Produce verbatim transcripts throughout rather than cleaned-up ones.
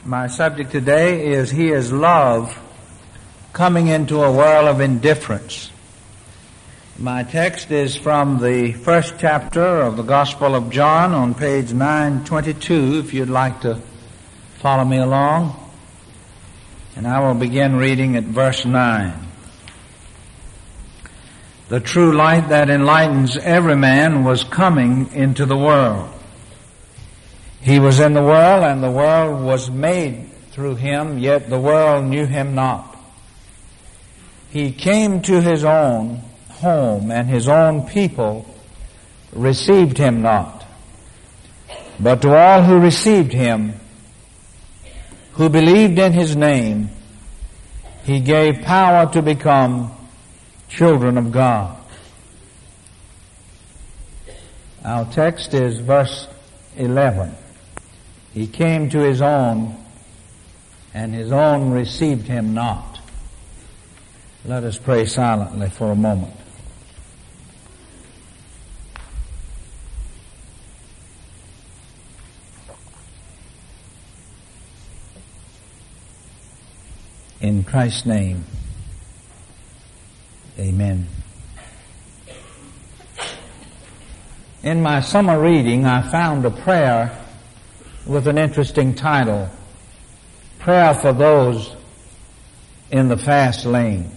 My subject today is He is Love Coming into a World of Indifference. My text is from the first chapter of the Gospel of John on page nine twenty-two, if you'd like to follow me along. And I will begin reading at verse nine. The true light that enlightens every man was coming into the world. He was in the world, and the world was made through him, yet the world knew him not. He came to his own home, and his own people received him not. But to all who received him, who believed in his name, he gave power to become children of God. Our text is verse eleven. He came to his own, and his own received him not. Let us pray silently for a moment. In Christ's name, amen. In my summer reading, I found a prayer with an interesting title, Prayer for Those in the Fast Lane.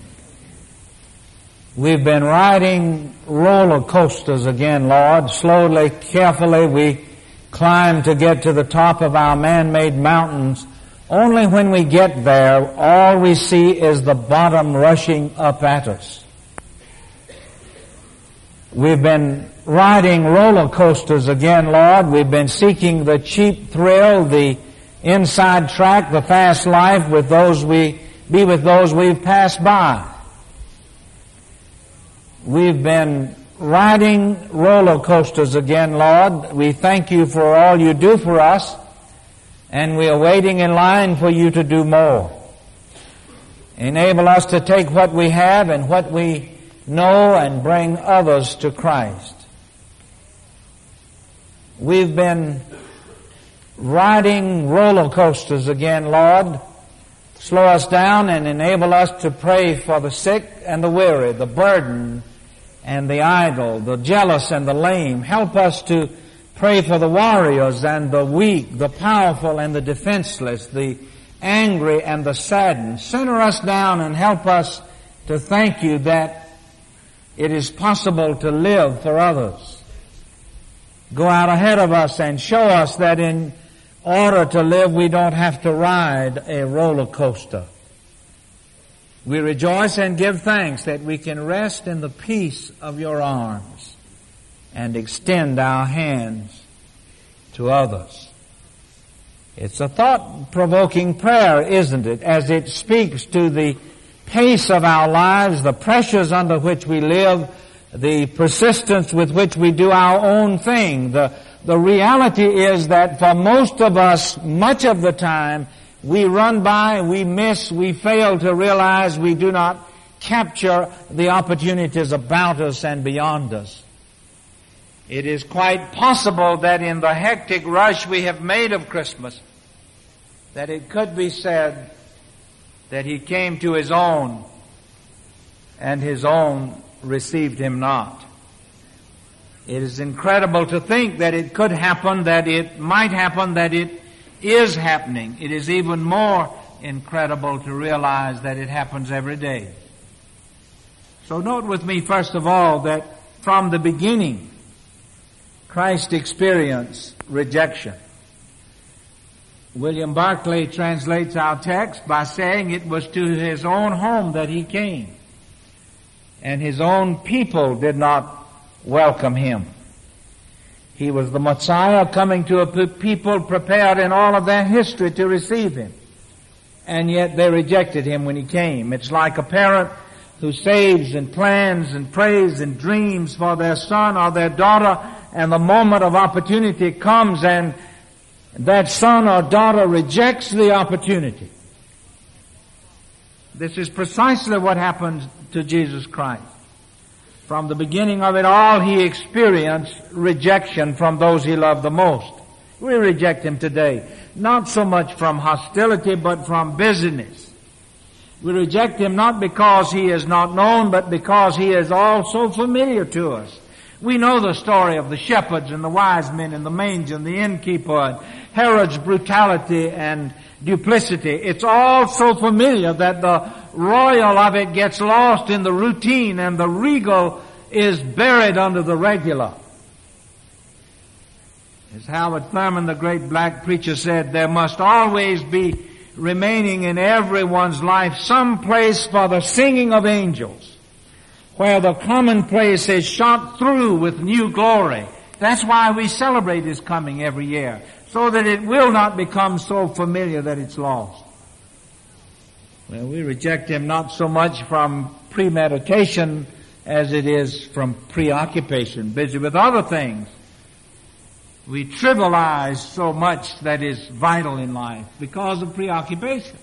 We've been riding roller coasters again, Lord. Slowly, carefully, we climb to get to the top of our man-made mountains. Only when we get there, all we see is the bottom rushing up at us. We've been riding roller coasters again, Lord. We've been seeking the cheap thrill, the inside track, the fast life with those we, be with those we've passed by. We've been riding roller coasters again, Lord. We thank you for all you do for us, and we are waiting in line for you to do more. Enable us to take what we have and what we know and bring others to Christ. We've been riding roller coasters again, Lord. Slow us down and enable us to pray for the sick and the weary, the burdened and the idle, the jealous and the lame. Help us to pray for the warriors and the weak, the powerful and the defenseless, the angry and the saddened. Center us down and help us to thank you that it is possible to live for others. Go out ahead of us and show us that in order to live, we don't have to ride a roller coaster. We rejoice and give thanks that we can rest in the peace of your arms and extend our hands to others. It's a thought-provoking prayer, isn't it, as it speaks to the pace of our lives, the pressures under which we live, the persistence with which we do our own thing. The, the reality is that for most of us, much of the time, we run by, we miss, we fail to realize we do not capture the opportunities about us and beyond us. It is quite possible that in the hectic rush we have made of Christmas, that it could be said that he came to his own, and his own received him not. It is incredible to think that it could happen, that it might happen, that it is happening. It is even more incredible to realize that it happens every day. So note with me, first of all, that from the beginning, Christ experienced rejection. William Barclay translates our text by saying it was to his own home that he came, and his own people did not welcome him. He was the Messiah coming to a people prepared in all of their history to receive him, and yet they rejected him when he came. It's like a parent who saves and plans and prays and dreams for their son or their daughter, and the moment of opportunity comes and that son or daughter rejects the opportunity. This is precisely what happened to Jesus Christ. From the beginning of it all, he experienced rejection from those he loved the most. We reject him today, not so much from hostility, but from busyness. We reject him not because he is not known, but because he is all so familiar to us. We know the story of the shepherds and the wise men and the manger and the innkeeper and Herod's brutality and duplicity. It's all so familiar that the royal of it gets lost in the routine and the regal is buried under the regular. As Howard Thurman, the great black preacher, said, there must always be remaining in everyone's life some place for the singing of angels, where the commonplace is shot through with new glory. That's why we celebrate his coming every year, so that it will not become so familiar that it's lost. Well, we reject him not so much from premeditation as it is from preoccupation, busy with other things. We trivialize so much that is vital in life because of preoccupation.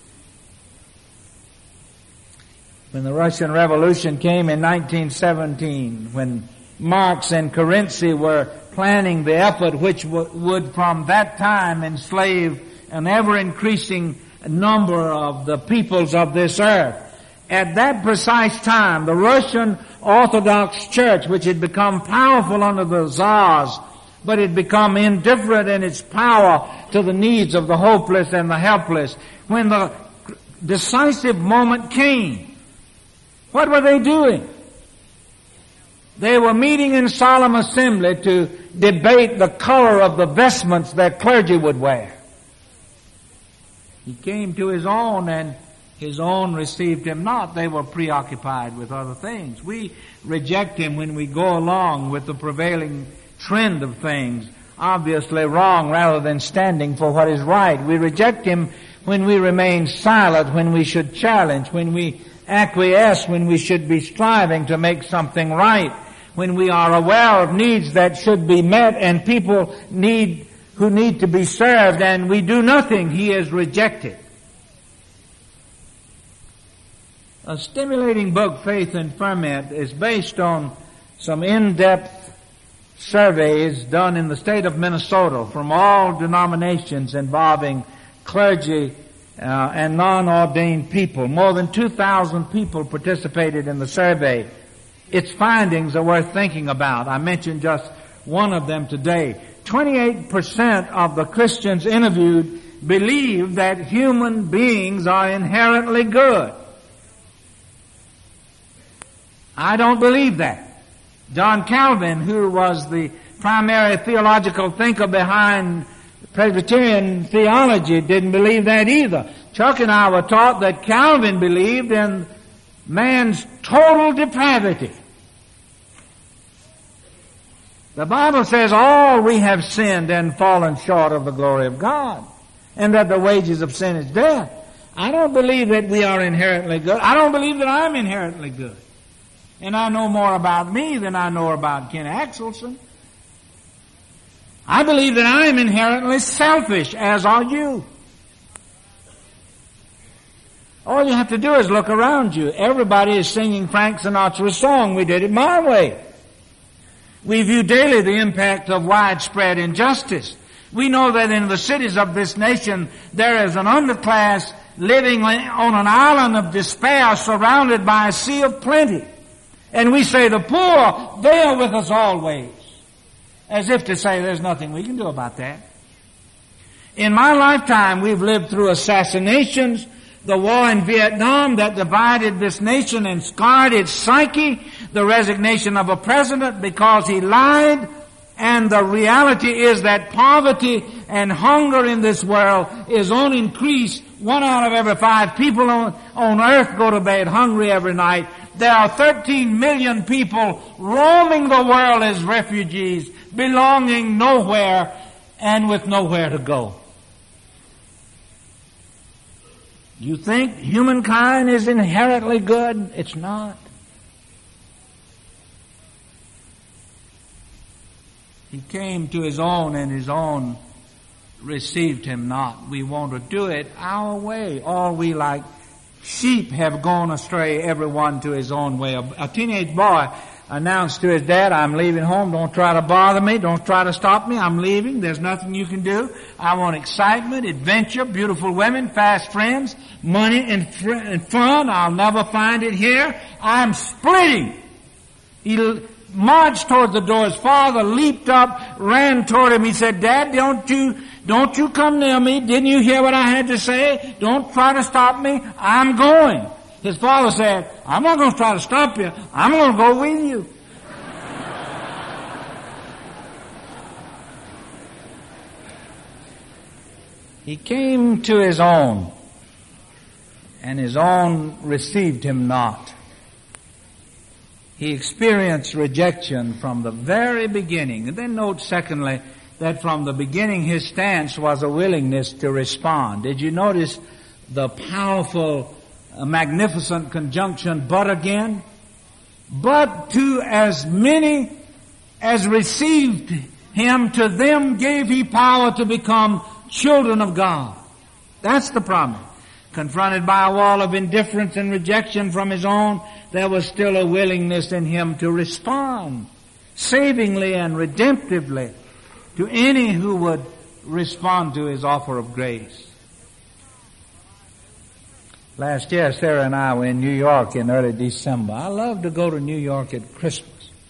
When the Russian Revolution came in nineteen seventeen, when Marx and Kerensky were planning the effort which w- would from that time enslave an ever-increasing number of the peoples of this earth, at that precise time, the Russian Orthodox Church, which had become powerful under the Tsars, but had become indifferent in its power to the needs of the hopeless and the helpless, when the decisive moment came, what were they doing? They were meeting in solemn assembly to debate the color of the vestments their clergy would wear. He came to his own, and his own received him not. They were preoccupied with other things. We reject him when we go along with the prevailing trend of things, obviously wrong, rather than standing for what is right. We reject him when we remain silent, when we should challenge, when we acquiesce, when we should be striving to make something right, when we are aware of needs that should be met and people need who need to be served, and we do nothing. He is rejected. A stimulating book, Faith and Ferment, is based on some in-depth surveys done in the state of Minnesota from all denominations involving clergy uh, and non-ordained people. More than two thousand people participated in the survey. Its findings are worth thinking about. I mentioned just one of them today. twenty-eight percent of the Christians interviewed believe that human beings are inherently good. I don't believe that. John Calvin, who was the primary theological thinker behind Presbyterian theology, didn't believe that either. Chuck and I were taught that Calvin believed in man's total depravity. The Bible says all we have sinned and fallen short of the glory of God, and that the wages of sin is death. I don't believe that we are inherently good. I don't believe that I'm inherently good. And I know more about me than I know about Ken Axelson. I believe that I am inherently selfish, as are you. All you have to do is look around you. Everybody is singing Frank Sinatra's song, "We Did It My Way." We view daily the impact of widespread injustice. We know that in the cities of this nation there is an underclass living on an island of despair surrounded by a sea of plenty. And we say, the poor, they are with us always. As if to say there's nothing we can do about that. In my lifetime, we've lived through assassinations, the war in Vietnam that divided this nation and scarred its psyche, the resignation of a president because he lied, and the reality is that poverty and hunger in this world is on increase. One out of every five people on, on earth go to bed hungry every night. There are thirteen million people roaming the world as refugees, belonging nowhere and with nowhere to go. You think humankind is inherently good? It's not. He came to his own, and his own received him not. We want to do it our way. All we like sheep have gone astray, everyone to his own way. A teenage boy announced to his dad, I'm leaving home. Don't try to bother me. Don't try to stop me. I'm leaving. There's nothing you can do. I want excitement, adventure, beautiful women, fast friends, money and, fr- and fun. I'll never find it here. I'm splitting. He l- marched toward the door. His father leaped up, ran toward him. He said, Dad, don't you, don't you come near me. Didn't you hear what I had to say? Don't try to stop me. I'm going. His father said, I'm not going to try to stop you. I'm going to go with you. He came to his own, and his own received him not. He experienced rejection from the very beginning. And then note, secondly, that from the beginning his stance was a willingness to respond. Did you notice the powerful, uh, magnificent conjunction, but again? But to as many as received him, to them gave he power to become children of God. That's the promise. Confronted by a wall of indifference and rejection from his own, there was still a willingness in him to respond savingly and redemptively to any who would respond to his offer of grace. Last year, Sarah and I were in New York in early December. I love to go to New York at Christmas.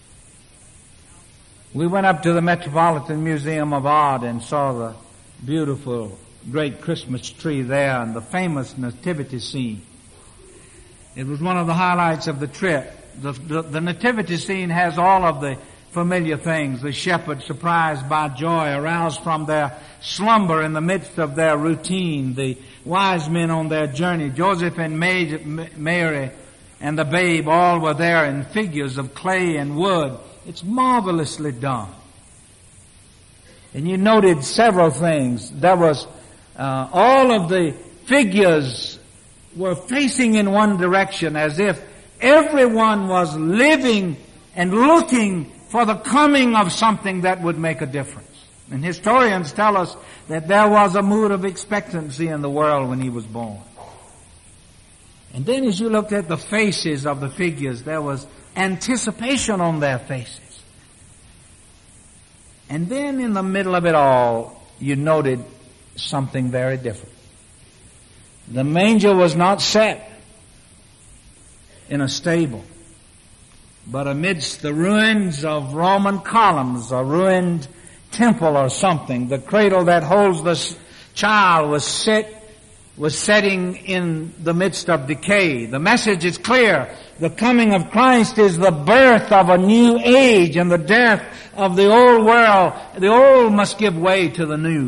We went up to the Metropolitan Museum of Art and saw the beautiful, great Christmas tree there and the famous nativity scene. It was one of the highlights of the trip. The, the, the nativity scene has all of the familiar things. The shepherds surprised by joy, aroused from their slumber in the midst of their routine. The wise men on their journey. Joseph and Mary and the babe all were there in figures of clay and wood. It's marvelously done. And you noted several things. There was uh, all of the figures were facing in one direction, as if everyone was living and looking for the coming of something that would make a difference. And historians tell us that there was a mood of expectancy in the world when he was born. And then as you looked at the faces of the figures, there was anticipation on their faces. And then in the middle of it all, you noted something very different. The manger was not set in a stable, but amidst the ruins of Roman columns, a ruined temple or something. The cradle that holds the child was set, was setting in the midst of decay. The message is clear. The coming of Christ is the birth of a new age, and the death of the old world. The old must give way to the new.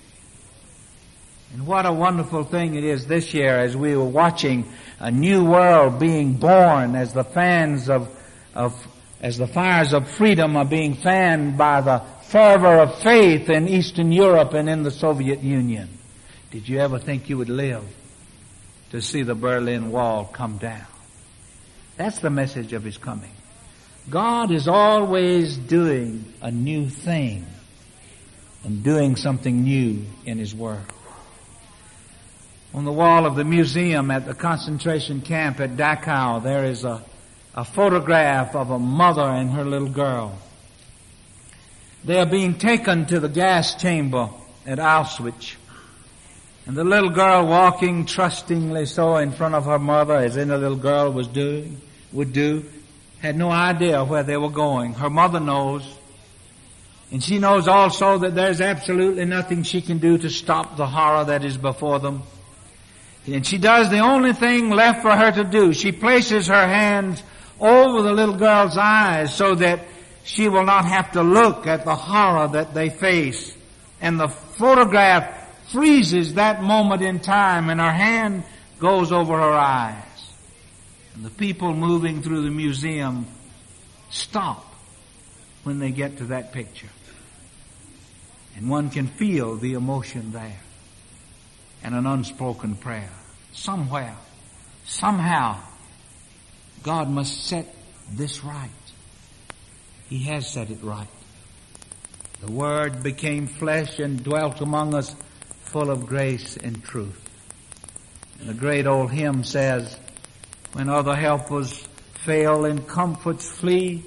And what a wonderful thing it is this year as we were watching a new world being born, as the fans of, of, as the fires of freedom are being fanned by the fervor of faith in Eastern Europe and in the Soviet Union. Did you ever think you would live to see the Berlin Wall come down? That's the message of his coming. God is always doing a new thing and doing something new in his world. On the wall of the museum at the concentration camp at Dachau, there is a, a photograph of a mother and her little girl. They are being taken to the gas chamber at Auschwitz. And the little girl walking trustingly so in front of her mother, as any little girl was doing, would do, had no idea where they were going. Her mother knows. And she knows also that there's absolutely nothing she can do to stop the horror that is before them. And she does the only thing left for her to do. She places her hands over the little girl's eyes so that she will not have to look at the horror that they face. And the photograph freezes that moment in time, and her hand goes over her eyes. And the people moving through the museum stop when they get to that picture. And one can feel the emotion there. And an unspoken prayer. Somewhere, somehow, God must set this right. He has set it right. The Word became flesh and dwelt among us, full of grace and truth. And the great old hymn says, when other helpers fail and comforts flee,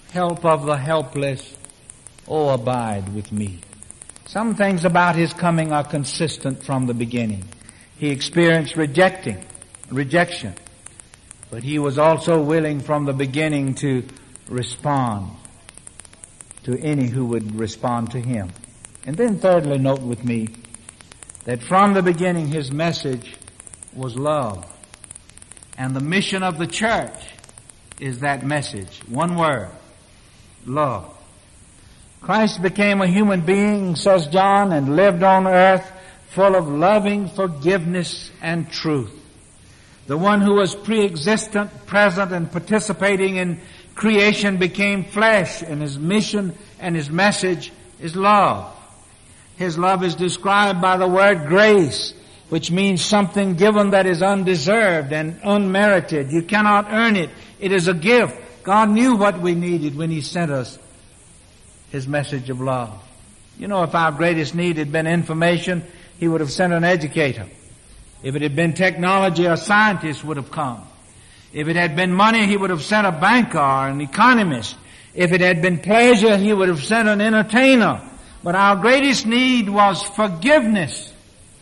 help of the helpless, oh, abide with me. Some things about his coming are consistent from the beginning. He experienced rejecting, rejection, but he was also willing from the beginning to respond to any who would respond to him. And then thirdly, note with me that from the beginning his message was love. And the mission of the church is that message. One word, love. Christ became a human being, says John, and lived on earth full of loving forgiveness and truth. The one who was pre-existent, present, and participating in creation became flesh, and his mission and his message is love. His love is described by the word grace, which means something given that is undeserved and unmerited. You cannot earn it. It is a gift. God knew what we needed when he sent us his message of love. You know, if our greatest need had been information, he would have sent an educator. If it had been technology, a scientist would have come. If it had been money, he would have sent a banker, an economist. If it had been pleasure, he would have sent an entertainer. But our greatest need was forgiveness.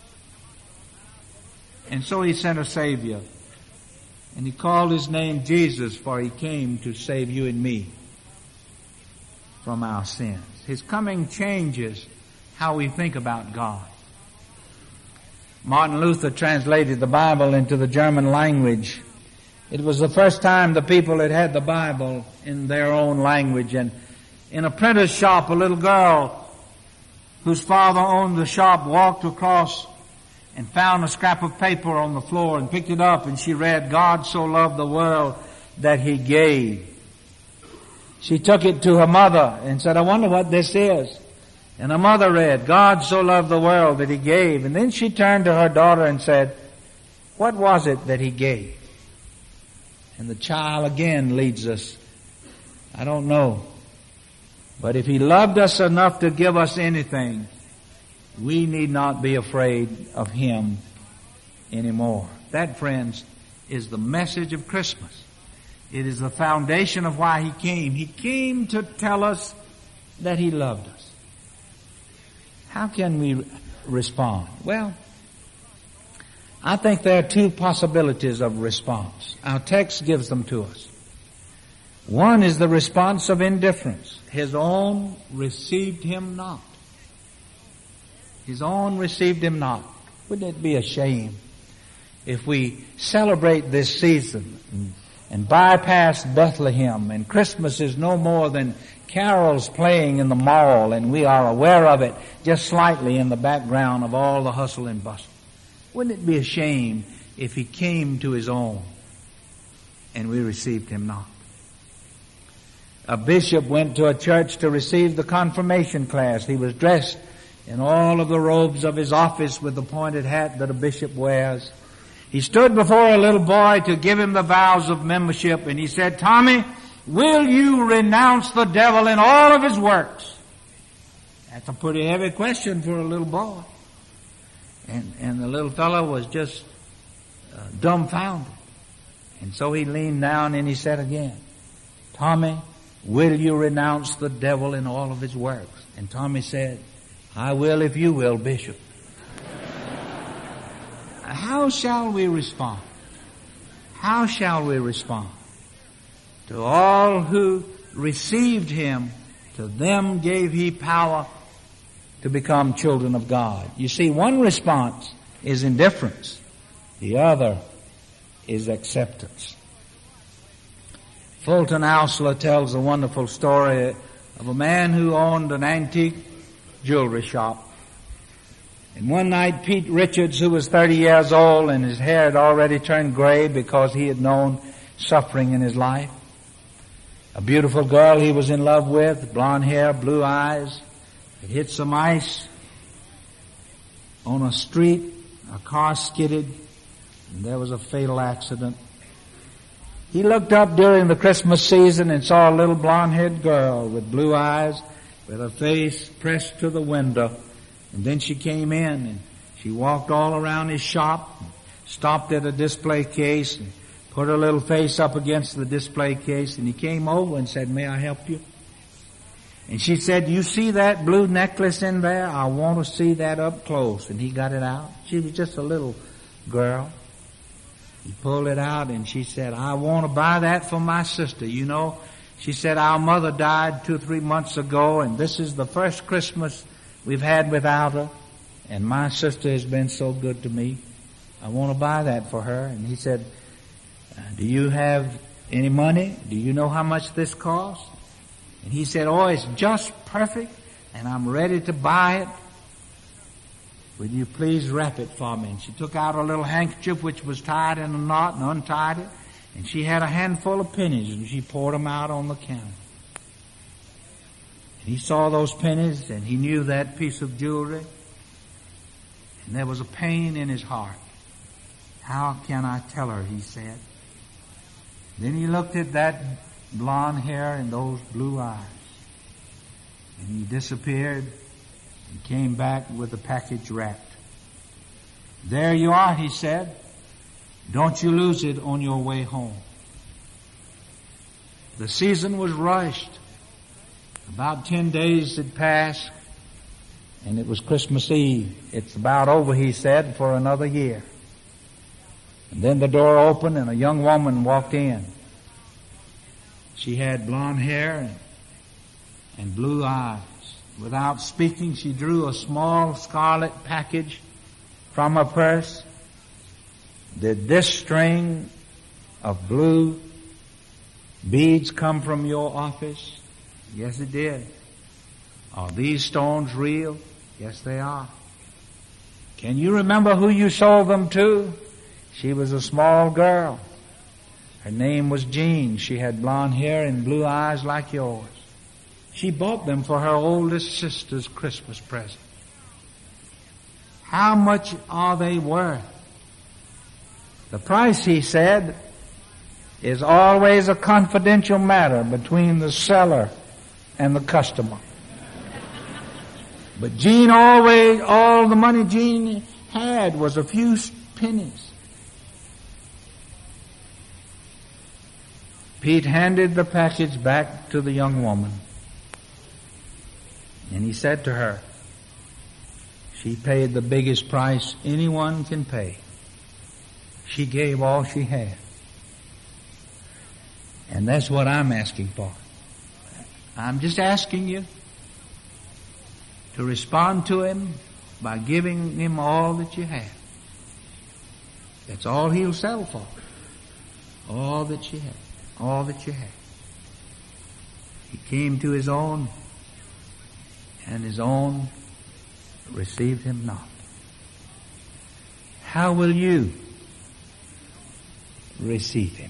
And so he sent a Savior. And he called his name Jesus, for he came to save you and me from our sins. His coming changes how we think about God. Martin Luther translated the Bible into the German language. It was the first time the people had had the Bible in their own language. And in a printer's shop, a little girl whose father owned the shop walked across and found a scrap of paper on the floor and picked it up, and she read, God so loved the world that he gave. She took it to her mother and said, I wonder what this is. And her mother read, God so loved the world that he gave. And then she turned to her daughter and said, what was it that he gave? And the child again leads us, I don't know. But if he loved us enough to give us anything, we need not be afraid of him anymore. That, friends, is the message of Christmas. It is the foundation of why he came. He came to tell us that he loved us. How can we respond? Well, I think there are two possibilities of response. Our text gives them to us. One is the response of indifference. His own received him not. His own received him not. Wouldn't it be a shame if we celebrate this season and, and bypass Bethlehem, and Christmas is no more than carols playing in the mall, and we are aware of it just slightly in the background of all the hustle and bustle? Wouldn't it be a shame if he came to his own and we received him not? A bishop went to a church to receive the confirmation class. He was dressed in all of the robes of his office with the pointed hat that a bishop wears. He stood before a little boy to give him the vows of membership, and he said, Tommy, will you renounce the devil in all of his works? That's a pretty heavy question for a little boy. And, and the little fellow was just uh, dumbfounded. And so he leaned down and he said again, Tommy, will you renounce the devil in all of his works? And Tommy said, I will if you will, Bishop. How shall we respond? How shall we respond? To all who received him, to them gave he power to become children of God. You see, one response is indifference. The other is acceptance. Fulton Oursler tells a wonderful story of a man who owned an antique jewelry shop. And one night, Pete Richards, who was thirty years old and his hair had already turned gray because he had known suffering in his life, a beautiful girl he was in love with, blonde hair, blue eyes, had hit some ice on a street. A car skidded, and there was a fatal accident. He looked up during the Christmas season and saw a little blonde-haired girl with blue eyes, with her face pressed to the window. And then she came in and she walked all around his shop, stopped at a display case and put her little face up against the display case, and he came over and said, "May I help you?" And she said, "You see that blue necklace in there? I want to see that up close." And he got it out. She was just a little girl. He pulled it out and she said, "I want to buy that for my sister. You know," she said, "our mother died two or three months ago, and this is the first Christmas we've had without her. And my sister has been so good to me. I want to buy that for her." And he said, "Do you have any money? Do you know how much this costs?" And he said, "Oh, it's just perfect, and I'm ready to buy it. Will you please wrap it for me?" And she took out a little handkerchief which was tied in a knot and untied it. And she had a handful of pennies, and she poured them out on the counter. And he saw those pennies, and he knew that piece of jewelry. And there was a pain in his heart. "How can I tell her?" he said. Then he looked at that blonde hair and those blue eyes. And he disappeared and came back with the package wrapped. "There you are," he said. "Don't you lose it on your way home." The season was rushed. About ten days had passed, and it was Christmas Eve. "It's about over," he said, "for another year." And then the door opened and a young woman walked in. She had blonde hair and, and blue eyes. Without speaking, she drew a small scarlet package from her purse. "Did this string of blue beads come from your office?" "Yes, it did." "Are these stones real?" "Yes, they are." "Can you remember who you sold them to?" "She was a small girl. Her name was Jean. She had blonde hair and blue eyes like yours. She bought them for her oldest sister's Christmas present." "How much are they worth?" "The price," he said, "is always a confidential matter between the seller and the customer." But Jean always, all the money Jean had was a few pennies. Pete handed the package back to the young woman. And he said to her, "She paid the biggest price anyone can pay. She gave all she had." And that's what I'm asking for. I'm just asking you to respond to Him by giving Him all that you have. That's all He'll settle for. All that you have. All that you have. He came to His own, and His own received Him not. How will you receive Him?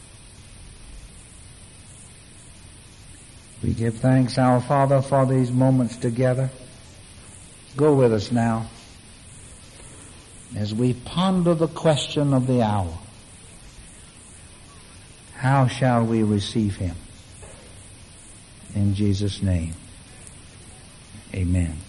We give thanks, our Father, for these moments together. Go with us now as we ponder the question of the hour. How shall we receive Him? In Jesus' name, amen.